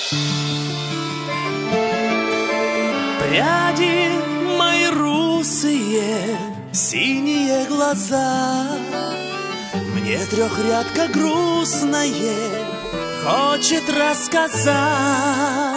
Пряди мои русые, синие глаза, мне трехрядка грустное хочет рассказать.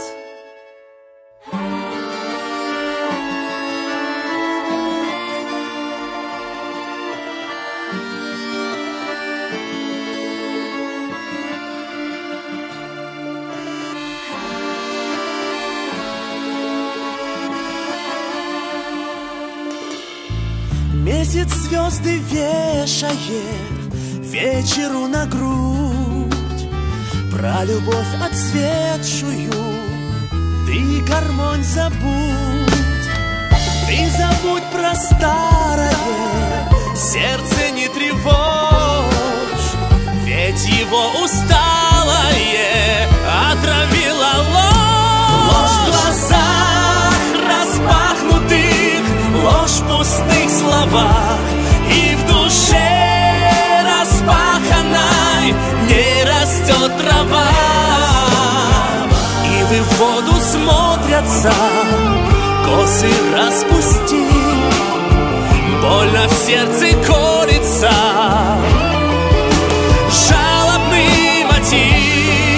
Месяц звезды вешает вечеру на грудь, про любовь отцветшую ты, гармонь, забудь. Ты забудь про старое, сердце не тревожь, ведь его усталое отравила ложь. Ложь в глазах распахнутых, ложь в пустых словах, и в душе распаханной не растет трава. И в воду смотрятся косы распустив, больно в сердце колется жалобный мотив.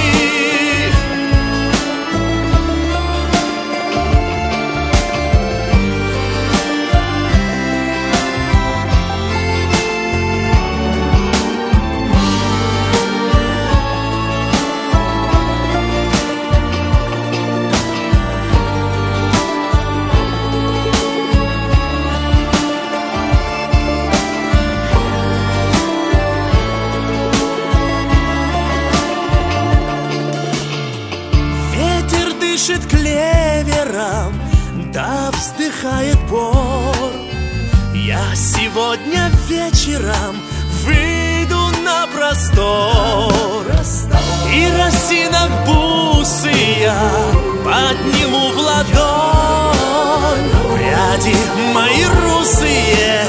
Дышит клевером, да вздыхает бор. Я сегодня вечером выйду на простор, и росинок бусы я подниму в ладонь. Пряди мои русые,